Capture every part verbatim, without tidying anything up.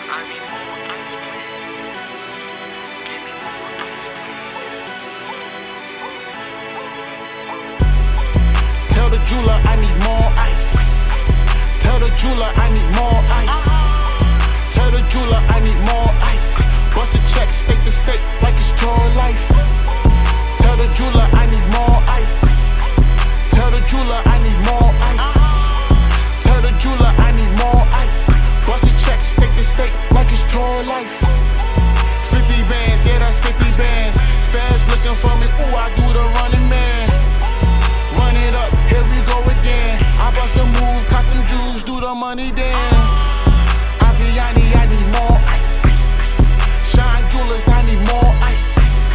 I need more ice, please. Give me more ice, please. Tell the jeweler I need more ice. Tell the jeweler I need more ice. Tell the jeweler I need more ice. Bust a check state to state like it's tour life. Tell the jeweler I need more ice. Tell the jeweler I need more ice. Tell the jeweler I need more ice. Bust a check state to state like it's tour life. fifty bands, yeah that's fifty bands. Fast looking for me, ooh I do the running man. Run it up, here we go again. I bust a move, caught some Jews, do the money dance. Aviani, I need more ice. Shine Jewelers, I need more ice.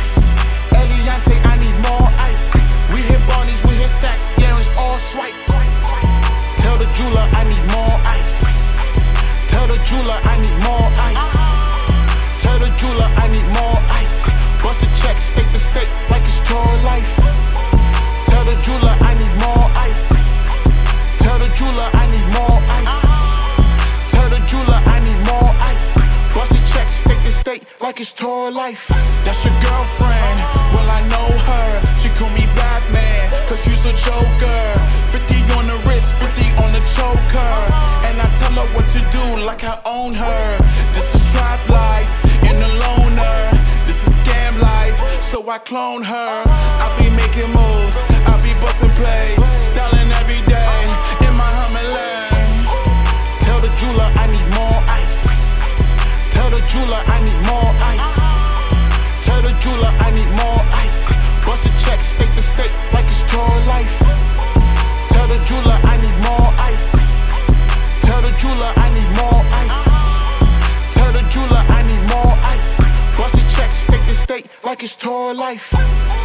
Eliante, I need more ice. We hit Barney's, we hit Saks, yeah it's all swipe. Tell the jeweler I need more ice. Tell the jeweler I need more ice. Tell the jeweler I need more ice. Bust a check state to state like it's tour life. Tell the jeweler I need more ice. Tell the jeweler I need more ice. Tell the jeweler I need more ice. Bust a check state to state like it's tour life. That's your girlfriend, well I know her. She call me Batman, cause she's a joker. Fifty on the wrist, fifty on the choker. And I tell her what to do like I own her. This is trap life, in the loner. This is scam life, so I clone her. I be making moves, I be busting plays. Styling every day, in my Hummer lane. Tell the jeweler I need more ice. Tell the jeweler I need more ice. Tell the jeweler I need more ice. Bust a check state to state like it's tour life. Tell the jeweler I need more ice. Tell the jeweler I need more ice. Tell the jeweler I need more ice. Bust a check state to state like it's tour life.